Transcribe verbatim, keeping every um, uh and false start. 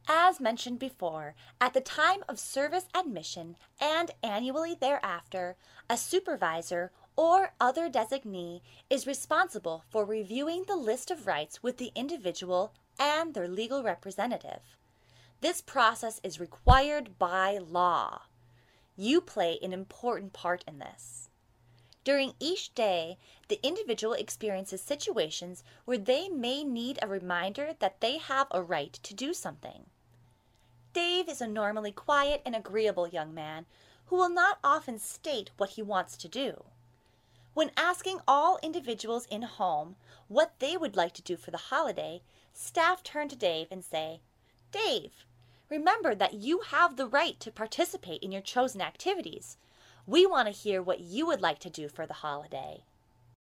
As mentioned before, at the time of service admission and annually thereafter, a supervisor or other designee is responsible for reviewing the list of rights with the individual and their legal representative. This process is required by law. You play an important part in this. During each day, the individual experiences situations where they may need a reminder that they have a right to do something. Dave is a normally quiet and agreeable young man who will not often state what he wants to do. When asking all individuals in home what they would like to do for the holiday, staff turn to Dave and say, "Dave, remember that you have the right to participate in your chosen activities. We want to hear what you would like to do for the holiday."